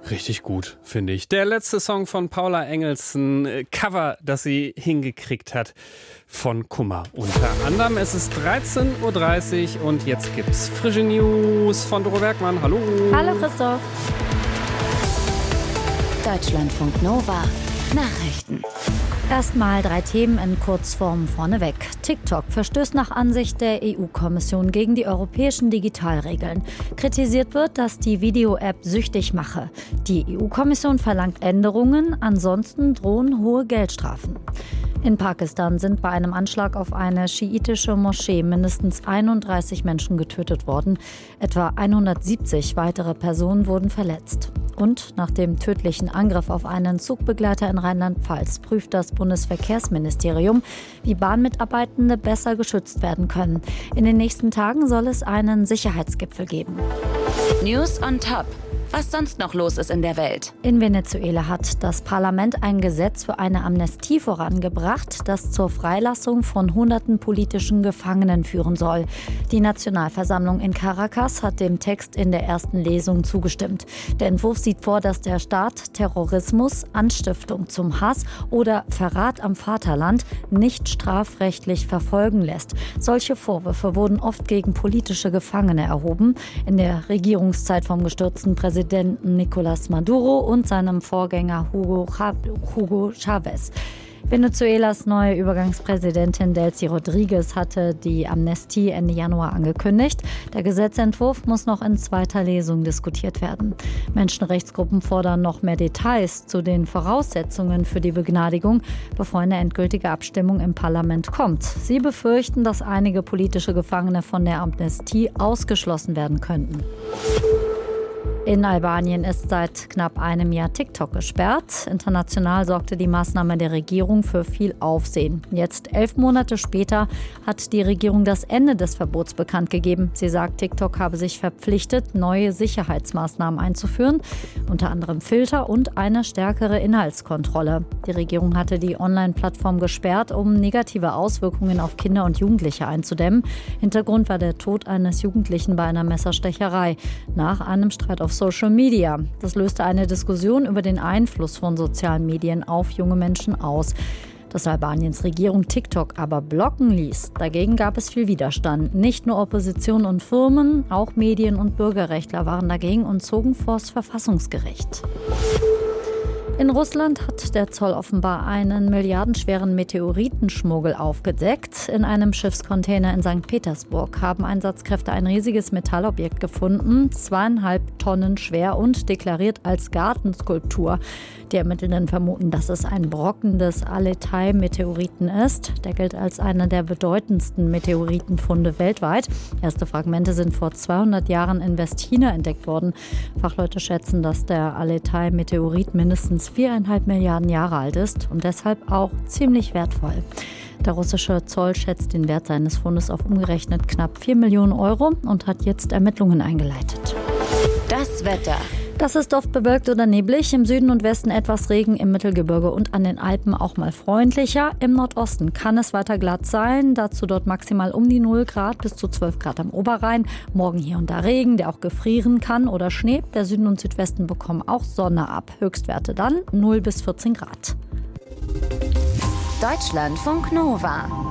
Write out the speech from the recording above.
Richtig gut, finde ich. Der letzte Song von Paula Engels, ein Cover, das sie hingekriegt hat von Kummer. Unter anderem, es ist 13.30 Uhr und jetzt gibt's frische News von Doro Bergmann. Hallo. Hallo Christoph. Deutschlandfunk Nova. Nachrichten. Erstmal 3 Themen in Kurzform vorneweg. TikTok verstößt nach Ansicht der EU-Kommission gegen die europäischen Digitalregeln. Kritisiert wird, dass die Video-App süchtig mache. Die EU-Kommission verlangt Änderungen, ansonsten drohen hohe Geldstrafen. In Pakistan sind bei einem Anschlag auf eine schiitische Moschee mindestens 31 Menschen getötet worden. Etwa 170 weitere Personen wurden verletzt. Und nach dem tödlichen Angriff auf einen Zugbegleiter in Rheinland-Pfalz prüft das Bundesverkehrsministerium, wie Bahnmitarbeitende besser geschützt werden können. In den nächsten Tagen soll es einen Sicherheitsgipfel geben. News on Top. Was sonst noch los ist in der Welt. In Venezuela hat das Parlament ein Gesetz für eine Amnestie vorangebracht, das zur Freilassung von hunderten politischen Gefangenen führen soll. Die Nationalversammlung in Caracas hat dem Text in der ersten Lesung zugestimmt. Der Entwurf sieht vor, dass der Staat Terrorismus, Anstiftung zum Hass oder Verrat am Vaterland nicht strafrechtlich verfolgen lässt. Solche Vorwürfe wurden oft gegen politische Gefangene erhoben. In der Regierungszeit vom gestürzten Präsidenten Nicolás Maduro und seinem Vorgänger Hugo Chávez. Venezuelas neue Übergangspräsidentin Delcy Rodríguez hatte die Amnestie Ende Januar angekündigt. Der Gesetzentwurf muss noch in zweiter Lesung diskutiert werden. Menschenrechtsgruppen fordern noch mehr Details zu den Voraussetzungen für die Begnadigung, bevor eine endgültige Abstimmung im Parlament kommt. Sie befürchten, dass einige politische Gefangene von der Amnestie ausgeschlossen werden könnten. In Albanien ist seit knapp einem Jahr TikTok gesperrt. International sorgte die Maßnahme der Regierung für viel Aufsehen. Jetzt 11 Monate später hat die Regierung das Ende des Verbots bekannt gegeben. Sie sagt, TikTok habe sich verpflichtet, neue Sicherheitsmaßnahmen einzuführen, unter anderem Filter und eine stärkere Inhaltskontrolle. Die Regierung hatte die Online-Plattform gesperrt, um negative Auswirkungen auf Kinder und Jugendliche einzudämmen. Hintergrund war der Tod eines Jugendlichen bei einer Messerstecherei nach einem Streit auf Social Media. Das löste eine Diskussion über den Einfluss von sozialen Medien auf junge Menschen aus. Dass Albaniens Regierung TikTok aber blocken ließ, dagegen gab es viel Widerstand. Nicht nur Opposition und Firmen, auch Medien und Bürgerrechtler waren dagegen und zogen vors Verfassungsgericht. In Russland hat der Zoll offenbar einen milliardenschweren Meteoritenschmuggel aufgedeckt. In einem Schiffscontainer in St. Petersburg haben Einsatzkräfte ein riesiges Metallobjekt gefunden, 2,5 Tonnen schwer und deklariert als Gartenskulptur. Die Ermittelnden vermuten, dass es ein Brocken des Aletai-Meteoriten ist. Der gilt als einer der bedeutendsten Meteoritenfunde weltweit. Erste Fragmente sind vor 200 Jahren in Westchina entdeckt worden. Fachleute schätzen, dass der Aletai-Meteorit mindestens 4,5 Milliarden Jahre alt ist und deshalb auch ziemlich wertvoll. Der russische Zoll schätzt den Wert seines Fundes auf umgerechnet knapp 4 Millionen Euro und hat jetzt Ermittlungen eingeleitet. Das Wetter. Das ist oft bewölkt oder neblig. Im Süden und Westen etwas Regen, im Mittelgebirge und an den Alpen auch mal freundlicher. Im Nordosten kann es weiter glatt sein. Dazu dort maximal um die 0 Grad bis zu 12 Grad am Oberrhein. Morgen hier und da Regen, der auch gefrieren kann oder Schnee. Der Süden und Südwesten bekommen auch Sonne ab. Höchstwerte dann 0 bis 14 Grad. Deutschlandfunk Nova.